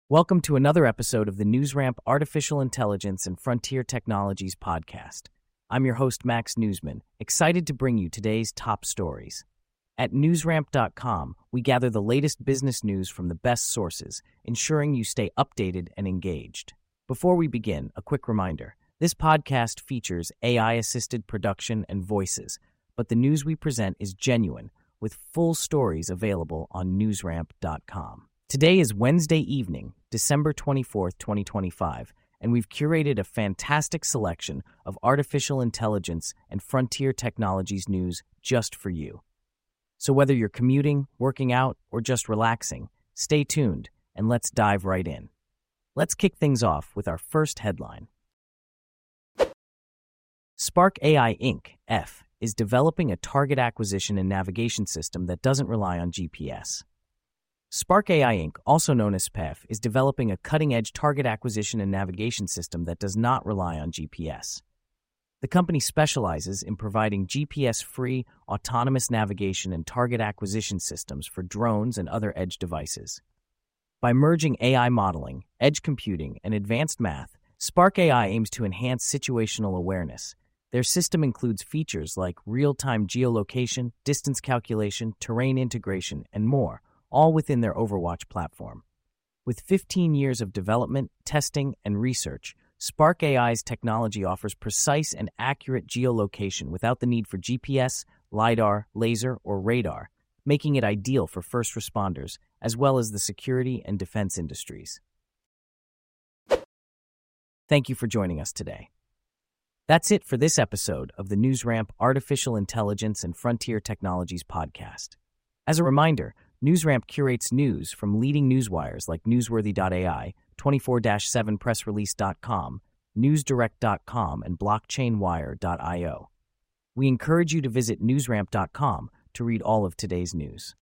Welcome to another episode of the NewsRamp Artificial Intelligence and Frontier Technologies podcast. I'm your host, Max Newsman, excited to bring you today's top stories. At newsramp.com, we gather the latest business news from the best sources, ensuring you stay updated and engaged. Before we begin, a quick reminder. This podcast features AI-assisted production and voices, but the news we present is genuine, with full stories available on newsramp.com. Today is Wednesday evening, December 24th, 2025, and we've curated a fantastic selection of artificial intelligence and frontier technologies news just for you. So whether you're commuting, working out, or just relaxing, stay tuned and let's dive right in. Let's kick things off with our first headline. Spark AI Inc. F is developing a target acquisition and navigation system that doesn't rely on GPS. Spark AI Inc., also known as SPEF, is developing a cutting-edge target acquisition and navigation system that does not rely on GPS. The company specializes in providing GPS-free, autonomous navigation and target acquisition systems for drones and other edge devices. By merging AI modeling, edge computing, and advanced math, Spark AI aims to enhance situational awareness. Their system includes features like real-time geolocation, distance calculation, terrain integration, and more, all within their Overwatch platform. With 15 years of development, testing, and research, Spark AI's technology offers precise and accurate geolocation without the need for GPS, LiDAR, laser, or radar, making it ideal for first responders, as well as the security and defense industries. Thank you for joining us today. That's it for this episode of the NewsRamp Artificial Intelligence and Frontier Technologies podcast. As a reminder, NewsRamp curates news from leading newswires like Newsworthy.ai, 24/7pressrelease.com, NewsDirect.com, and BlockchainWire.io. We encourage you to visit newsramp.com to read all of today's news.